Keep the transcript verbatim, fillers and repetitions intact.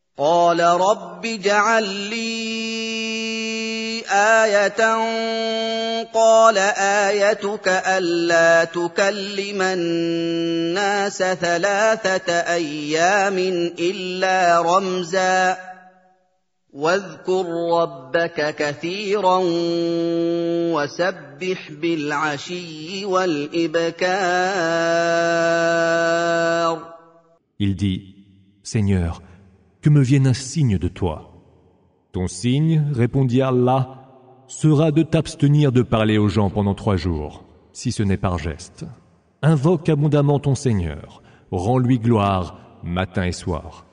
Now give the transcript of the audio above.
قال رب اجعل لي آية قال آيتك ألا تكلم الناس ثلاثة أيام إلا رمزا واذكر ربك كثيرا وسبح بالعشي والإبكار. Il dit, Seigneur, que me vienne un signe de toi. Ton signe, répondit Allah, sera de t'abstenir de parler aux gens pendant trois jours, si ce n'est par geste. Invoque abondamment ton Seigneur, rends-lui gloire matin et soir.